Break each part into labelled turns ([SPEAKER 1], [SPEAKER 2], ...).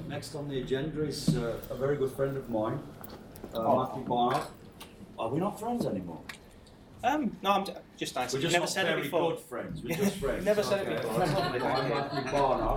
[SPEAKER 1] Next on the agenda is a very good friend of mine, Matthew Barnard. Are we not friends anymore?
[SPEAKER 2] No, I'm just nice.
[SPEAKER 1] We're just
[SPEAKER 2] never
[SPEAKER 1] not
[SPEAKER 2] said
[SPEAKER 1] very
[SPEAKER 2] it before.
[SPEAKER 1] good friends. We're just friends.
[SPEAKER 2] Never said it before.
[SPEAKER 1] I'm Matthew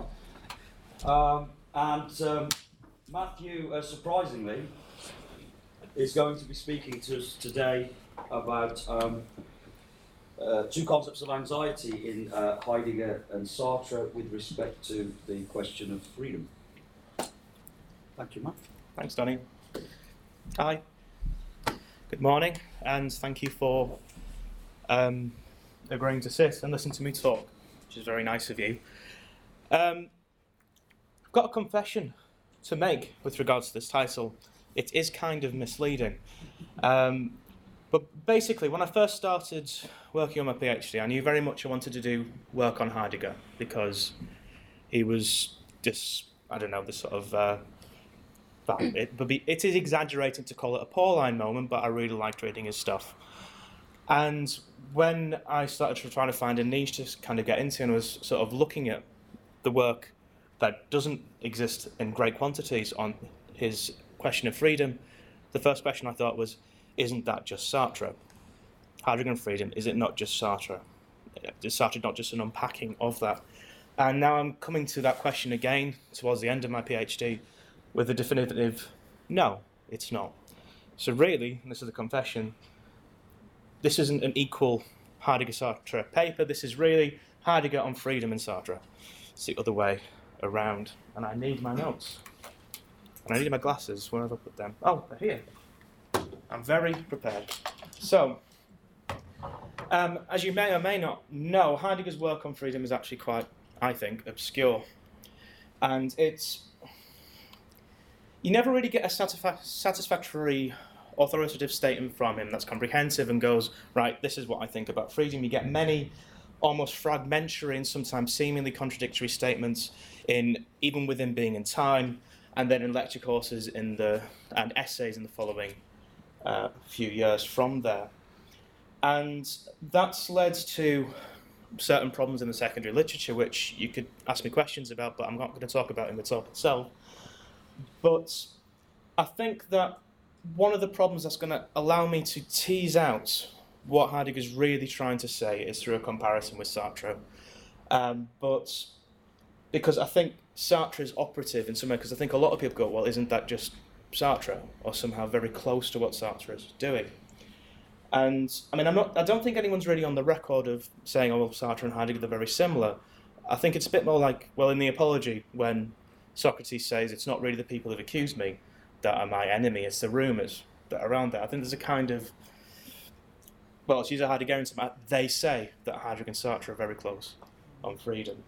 [SPEAKER 1] Barnard. Matthew, surprisingly, is going to be speaking to us today about two concepts of anxiety in Heidegger and Sartre with respect to the question of freedom. Thank you, Matt.
[SPEAKER 2] Thanks, Donny. Hi. Good morning, and thank you for agreeing to sit and listen to me talk, which is very nice of you. I've got a confession to make with regards to this title. It is kind of misleading. But basically, when I first started working on my PhD, I knew very much I wanted to do work on Heidegger because he was this, I don't know, this sort of... it is exaggerating to call it a Pauline moment, but I really liked reading his stuff. And when I started trying to find a niche to kind of get into and was sort of looking at the work that doesn't exist in great quantities on his question of freedom, the first question I thought was, isn't that just Sartre? Heidegger and freedom, is it not just Sartre? Is Sartre not just an unpacking of that? And now I'm coming to that question again towards the end of my PhD with a definitive, no, it's not. So really, and this is a confession, this isn't an equal Heidegger-Sartre paper, this is really Heidegger on freedom and Sartre. It's the other way around. And I need my notes. And I need my glasses. Where have I put them? Oh, they're here. I'm very prepared. So, as you may or may not know, Heidegger's work on freedom is actually quite, I think, obscure. And you never really get a satisfactory authoritative statement from him that's comprehensive and goes, right, this is what I think about freedom. You get many almost fragmentary and sometimes seemingly contradictory statements even within Being and Time, and then in lecture courses and essays in the following few years from there. And that's led to certain problems in the secondary literature, which you could ask me questions about, but I'm not going to talk about in the talk itself. But I think that one of the problems that's going to allow me to tease out what Heidegger's really trying to say is through a comparison with Sartre. But because I think Sartre is operative in some way, because I think a lot of people go, well, isn't that just Sartre, or somehow very close to what Sartre is doing? And I mean, I don't think anyone's really on the record of saying, oh, well, Sartre and Heidegger, they're very similar. I think it's a bit more like, well, in the Apology, when Socrates says, it's not really the people who've accused me that are my enemy, it's the rumours that are around there. I think there's a kind of, well, to use a Heideggerian term, they say that Heidegger and Sartre are very close on freedom.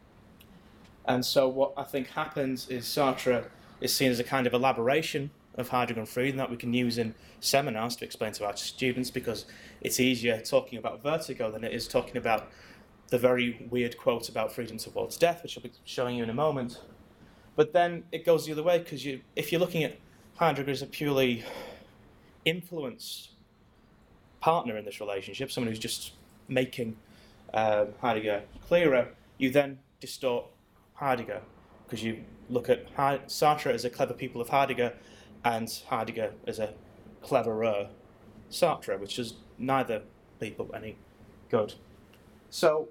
[SPEAKER 2] And so what I think happens is Sartre is seen as a kind of elaboration of Heidegger and freedom that we can use in seminars to explain to our students, because it's easier talking about vertigo than it is talking about the very weird quote about freedom towards death, which I'll be showing you in a moment. But then it goes the other way, because if you're looking at Heidegger as a purely influenced partner in this relationship, someone who's just making Heidegger clearer, you then distort Heidegger, because you look at Sartre as a clever pupil of Heidegger and Heidegger as a cleverer Sartre, which is neither people any good. So,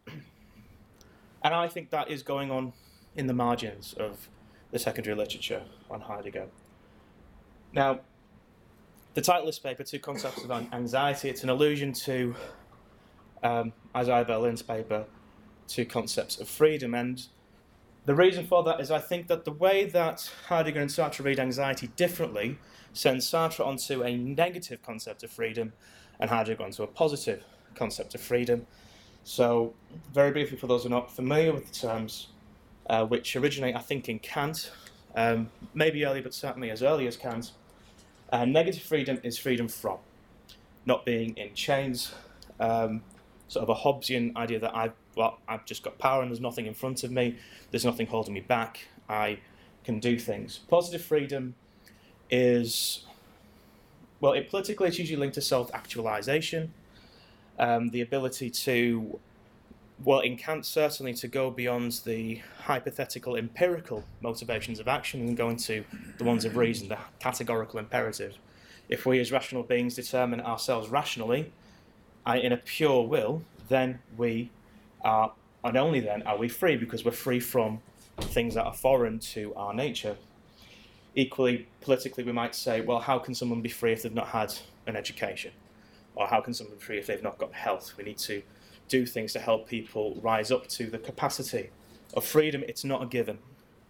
[SPEAKER 2] and I think that is going on in the margins of the secondary literature on Heidegger. Now, the title of this paper, Two Concepts of Anxiety, it's an allusion to Isaiah Berlin's paper, Two Concepts of Freedom. And the reason for that is I think that the way that Heidegger and Sartre read anxiety differently sends Sartre onto a negative concept of freedom and Heidegger onto a positive concept of freedom. So, very briefly, for those who are not familiar with the terms, which originate, I think, in Kant, maybe early, but certainly as early as Kant. Negative freedom is freedom from, not being in chains, sort of a Hobbesian idea that I've just got power and there's nothing in front of me, there's nothing holding me back, I can do things. Positive freedom is, well, politically it's usually linked to self-actualization, the ability to Well, in Kant, certainly to go beyond the hypothetical empirical motivations of action and go into the ones of reason, the categorical imperative. If we as rational beings determine ourselves rationally, in a pure will, then we are, and only then are we free, because we're free from things that are foreign to our nature. Equally, politically, we might say, well, how can someone be free if they've not had an education? Or how can someone be free if they've not got health? We need to do things to help people rise up to the capacity of freedom. It's not a given.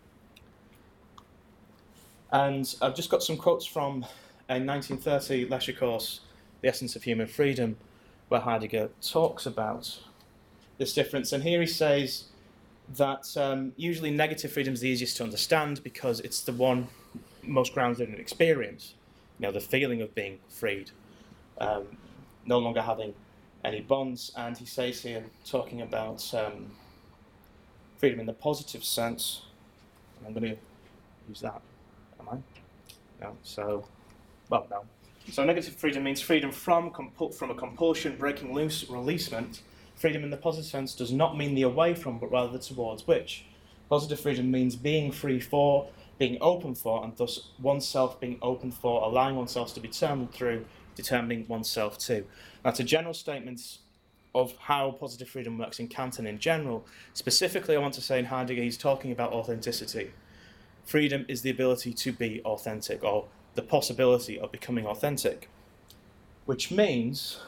[SPEAKER 2] And I've just got some quotes from a 1930 lecture course, The Essence of Human Freedom, where Heidegger talks about this difference. And here he says that usually negative freedom is the easiest to understand because it's the one most grounded in experience. You know, the feeling of being freed, no longer having any bonds. And he says here, talking about freedom in the positive sense, and I'm going to use that, am I? No, so, well, no. So negative freedom means freedom from a compulsion, breaking loose, releasement. Freedom in the positive sense does not mean the away from, but rather the towards which. Positive freedom means being free for, being open for, and thus oneself being open for, allowing oneself to be determined through, determining oneself too. That's a general statement of how positive freedom works in Kant and in general. Specifically, I want to say in Heidegger, he's talking about authenticity. Freedom is the ability to be authentic, or the possibility of becoming authentic, which means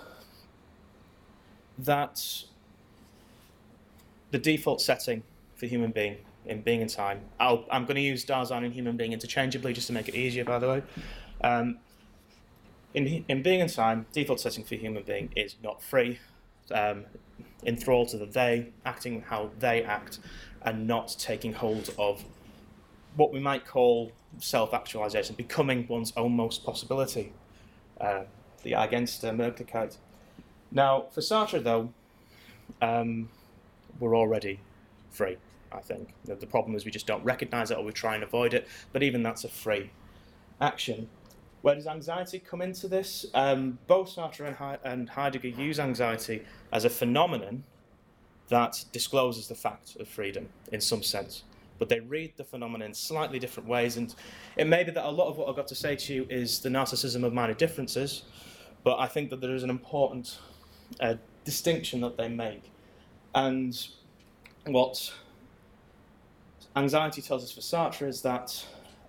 [SPEAKER 2] that the default setting for human being in Being and Time, I'm going to use Dasein and human being interchangeably just to make it easier, by the way. In Being and Time, default setting for human being is not free, enthralled to the they, acting how they act, and not taking hold of what we might call self-actualization, becoming one's own most possibility, the Eigenstmöglichkeit. Now, for Sartre, though, we're already free, I think. The problem is we just don't recognize it, or we try and avoid it, but even that's a free action. Where does anxiety come into this? Both Sartre and Heidegger use anxiety as a phenomenon that discloses the fact of freedom in some sense. But they read the phenomenon in slightly different ways, and it may be that a lot of what I've got to say to you is the narcissism of minor differences, but I think that there is an important distinction that they make. And what anxiety tells us for Sartre is that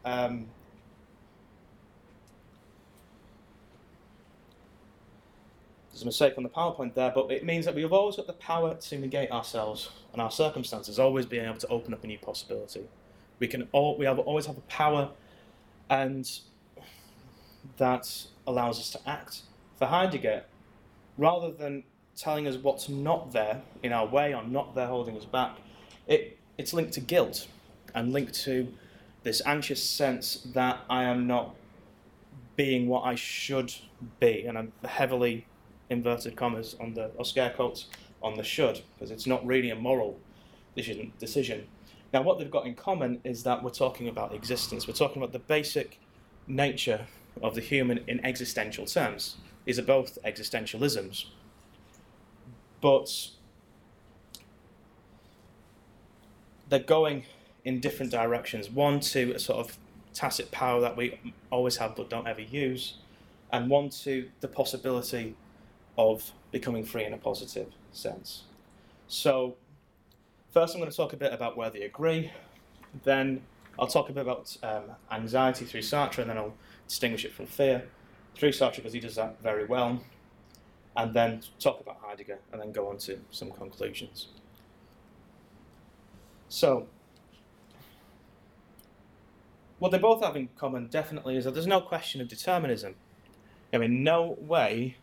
[SPEAKER 2] there's a mistake on the PowerPoint there, but it means that we've always got the power to negate ourselves and our circumstances, always being able to open up a new possibility. Always have a power, and that allows us to act. For Heidegger, rather than telling us what's not there in our way or not there holding us back, it's linked to guilt and linked to this anxious sense that I am not being what I should be, and I'm heavily inverted commas on or scare quotes on the should, because it's not really a moral decision. Now, what they've got in common is that we're talking about existence. We're talking about the basic nature of the human in existential terms. These are both existentialisms. But they're going in different directions. One to a sort of tacit power that we always have but don't ever use, and one to the possibility of becoming free in a positive sense. So first I'm going to talk a bit about where they agree, then I'll talk a bit about anxiety through Sartre, and then I'll distinguish it from fear through Sartre because he does that very well, and then talk about Heidegger, and then go on to some conclusions. So what they both have in common definitely is that there's no question of determinism. I mean, no way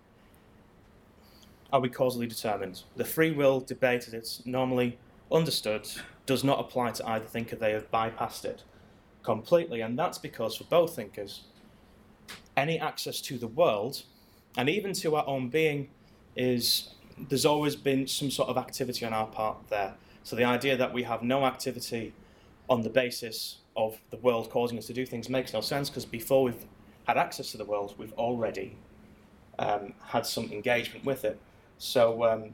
[SPEAKER 2] are we causally determined. The free will debate, as it's normally understood, does not apply to either thinker. They have bypassed it completely, and that's because for both thinkers, any access to the world, and even to our own being, there's always been some sort of activity on our part there. So the idea that we have no activity on the basis of the world causing us to do things makes no sense, because before we've had access to the world, we've already had some engagement with it. So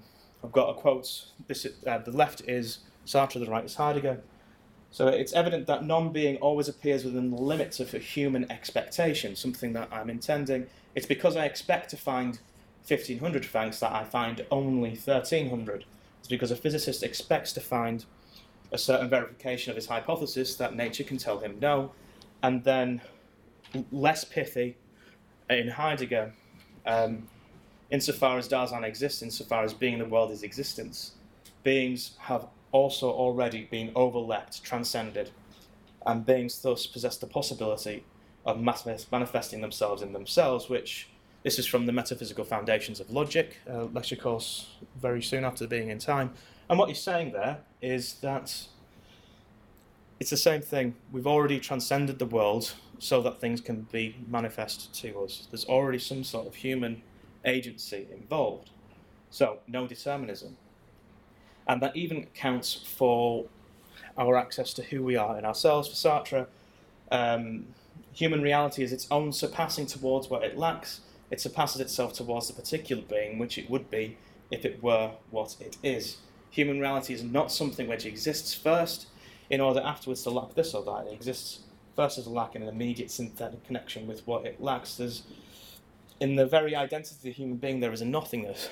[SPEAKER 2] I've got a quote. The left is Sartre, the right is Heidegger. So it's evident that non-being always appears within the limits of a human expectation, something that I'm intending. It's because I expect to find 1,500 Franks that I find only 1,300. It's because a physicist expects to find a certain verification of his hypothesis that nature can tell him no. And then, less pithy, in Heidegger, insofar as Dasein exists, insofar as being in the world is existence, beings have also already been overleapt, transcended, and beings thus possess the possibility of manifesting themselves in themselves, which, this is from the Metaphysical Foundations of Logic, lecture course very soon after Being in Time. And what he's saying there is that it's the same thing. We've already transcended the world so that things can be manifest to us. There's already some sort of human agency involved. So, no determinism. And that even accounts for our access to who we are in ourselves. For Sartre, human reality is its own surpassing towards what it lacks. It surpasses itself towards the particular being, which it would be if it were what it is. Human reality is not something which exists first in order afterwards to lack this or that. It exists first as a lack in an immediate synthetic connection with what it lacks. In the very identity of the human being, there is a nothingness,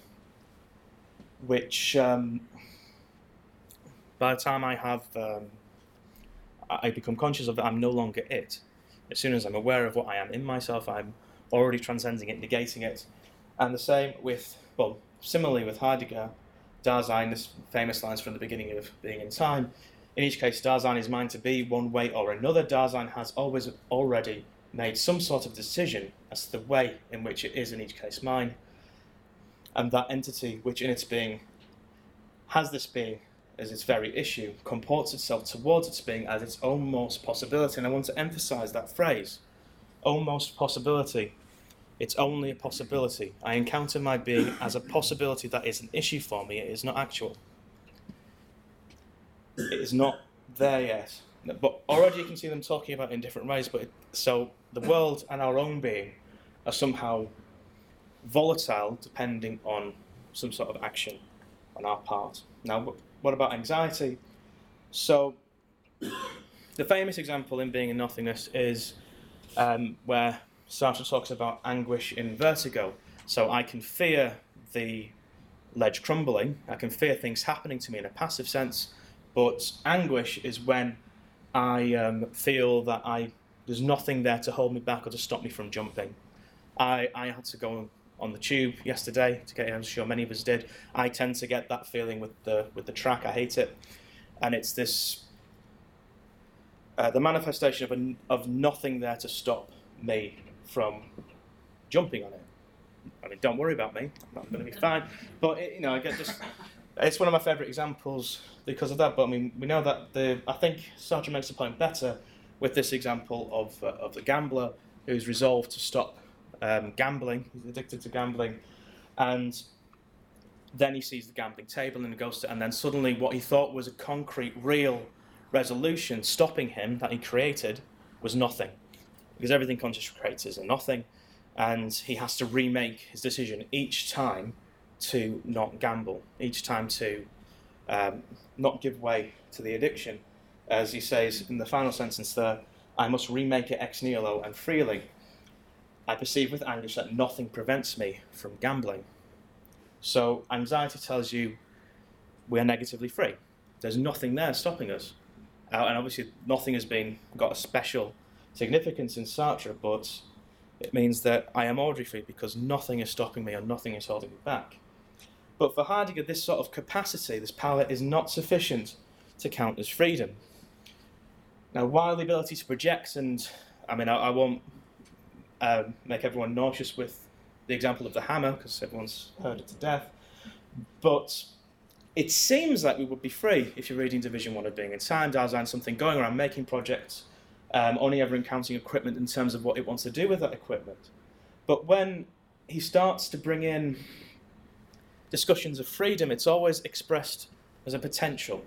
[SPEAKER 2] which by the time I become conscious of that, I'm no longer it. As soon as I'm aware of what I am in myself, I'm already transcending it, negating it. And the same similarly with Heidegger, Dasein, this famous lines from the beginning of Being in Time. In each case, Dasein is mine to be one way or another. Dasein has always already made some sort of decision as to the way in which it is in each case mine. And that entity, which in its being has this being as its very issue, comports itself towards its being as its own most possibility. And I want to emphasize that phrase, almost possibility. It's only a possibility. I encounter my being as a possibility that is an issue for me. It is not actual. It is not there yet. But already you can see them talking about it in different ways. So the world and our own being are somehow volatile depending on some sort of action on our part. Now, what about anxiety? So, the famous example in Being in Nothingness is where Sartre talks about anguish in vertigo. So I can fear the ledge crumbling, I can fear things happening to me in a passive sense, but anguish is when I feel that there's nothing there to hold me back or to stop me from jumping. I had to go on the tube yesterday to get here. I'm sure many of us did. I tend to get that feeling with the track. I hate it, and it's this the manifestation of nothing there to stop me from jumping on it. I mean, don't worry about me. I'm going to be fine. But I get just. It's one of my favourite examples because of that. But I mean, we know that I think Sartre makes the point better with this example of the gambler who's resolved to stop gambling. He's addicted to gambling, and then he sees the gambling table and goes to, and then suddenly what he thought was a concrete, real resolution stopping him that he created was nothing, because everything conscious creates is a nothing, and he has to remake his decision each time to not gamble, each time to not give way to the addiction. As he says in the final sentence there, I must remake it ex nihilo and freely. I perceive with anguish that nothing prevents me from gambling. So anxiety tells you we are negatively free. There's nothing there stopping us. And obviously nothing has got a special significance in Sartre, but it means that I am already free because nothing is stopping me and nothing is holding me back. But for Heidegger, this sort of capacity, this power, is not sufficient to count as freedom. Now, while the ability to project, and I won't make everyone nauseous with the example of the hammer, because everyone's heard it to death, but it seems like we would be free if you're reading Division 1 of Being in Time, Dasein, something going around making projects, only ever encountering equipment in terms of what it wants to do with that equipment. But when he starts to bring in discussions of freedom, it's always expressed as a potential.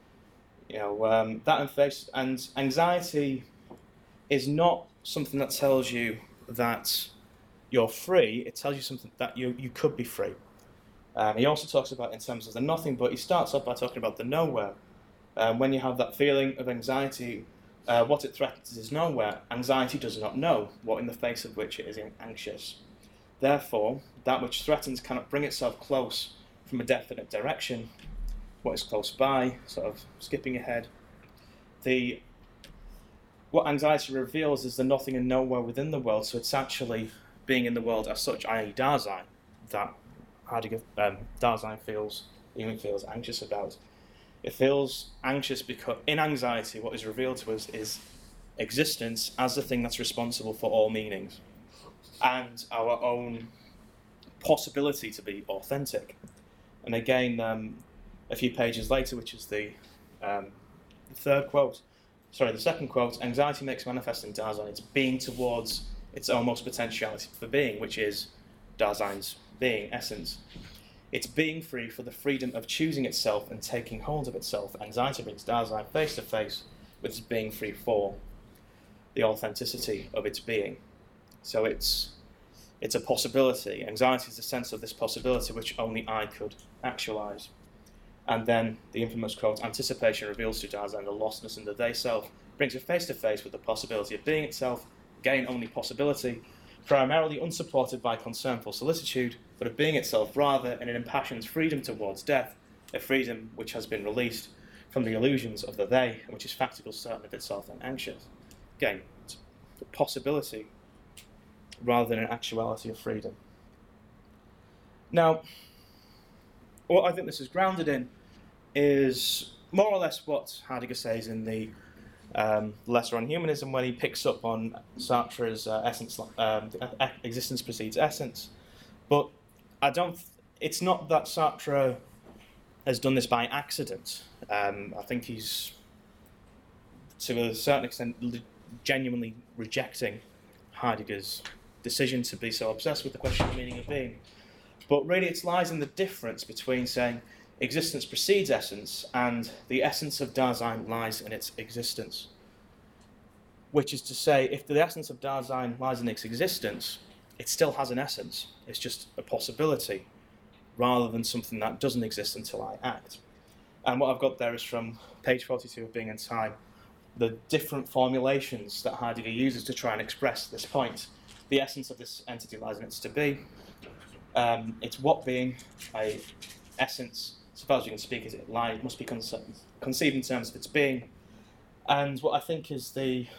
[SPEAKER 2] That and anxiety is not something that tells you that you're free. It tells you something that you could be free. He also talks about in terms of the nothing, but he starts off by talking about the nowhere. When you have that feeling of anxiety, what it threatens is nowhere. Anxiety does not know what in the face of which it is anxious. Therefore, that which threatens cannot bring itself close from a definite direction. What is close by, sort of skipping ahead. What anxiety reveals is the nothing and nowhere within the world, so it's actually being in the world as such, i.e. Dasein, that Heidegger, Dasein feels anxious about. It feels anxious because in anxiety what is revealed to us is existence as the thing that's responsible for all meanings and our own possibility to be authentic. And again, a few pages later, which is the second quote, anxiety makes manifest in Dasein its being towards its almost potentiality for being, which is Dasein's being, essence. It's being free for the freedom of choosing itself and taking hold of itself. Anxiety brings Dasein face to face with its being free for the authenticity of its being. So it's a possibility. Anxiety is the sense of this possibility which only I could actualize. And then the infamous quote, anticipation reveals to Dasein the lostness in the they self, brings it face to face with the possibility of being itself, again only possibility, primarily unsupported by concern for solicitude, but of being itself rather in an impassioned freedom towards death, a freedom which has been released from the illusions of the they, which is factical, certain of itself and anxious. Again, it's the possibility rather than an actuality of freedom. Now, what I think this is grounded in is more or less what Heidegger says in the Lesser on Humanism, when he picks up on Sartre's essence, existence precedes essence. But it's not that Sartre has done this by accident. I think he's, to a certain extent, genuinely rejecting Heidegger's decision to be so obsessed with the question of meaning of being. But really it lies in the difference between saying existence precedes essence and the essence of Dasein lies in its existence. Which is to say, if the essence of Dasein lies in its existence, it still has an essence. It's just a possibility rather than something that doesn't exist until I act. And what I've got there is from page 42 of Being and Time, the different formulations that Heidegger uses to try and express this point. The essence of this entity lies in its to be. It's what being, essence, so far as you can speak, is it must be conceived in terms of its being. And what I think is D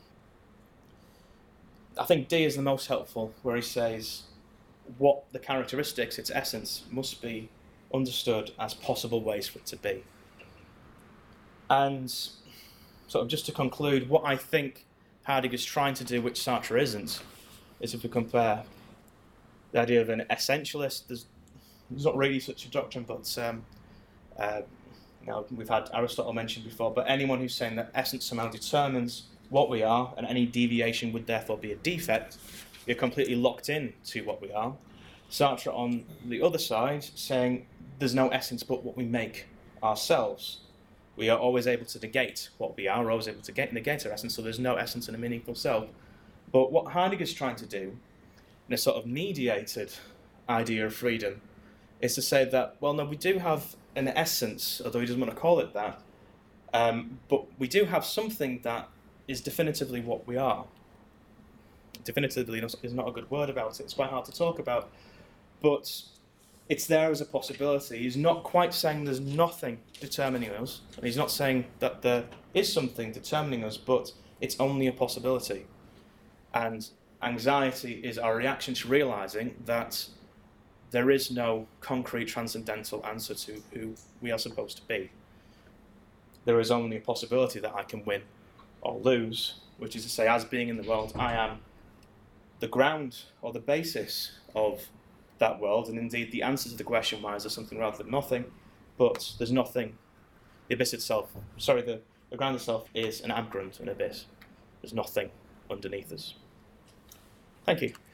[SPEAKER 2] is the most helpful, where he says what the characteristics, its essence, must be understood as possible ways for it to be. And sort of just to conclude, what I think Heidegger's trying to do, which Sartre isn't, is if we compare the idea of an essentialist, there's not really such a doctrine, but we've had Aristotle mentioned before, but anyone who's saying that essence somehow determines what we are, and any deviation would therefore be a defect, you're completely locked in to what we are. Sartre, on the other side, saying there's no essence but what we make ourselves. We are always able to negate what we are, we're always able to negate our essence, so there's no essence in a meaningful self. But what Heidegger's trying to do, in a sort of mediated idea of freedom, is to say that, well, no, we do have an essence, although he doesn't want to call it that, but we do have something that is definitively what we are. Definitively is not a good word about it, it's quite hard to talk about, but it's there as a possibility. He's not quite saying there's nothing determining us, and he's not saying that there is something determining us, but it's only a possibility. And anxiety is our reaction to realizing that there is no concrete transcendental answer to who we are supposed to be. There is only a possibility that I can win or lose, which is to say, as being in the world, I am the ground or the basis of that world, and indeed the answer to the question, why is there something rather than nothing, but there's nothing. The abyss itself, the ground itself is an abgrund, an abyss. There's nothing underneath us. Thank you.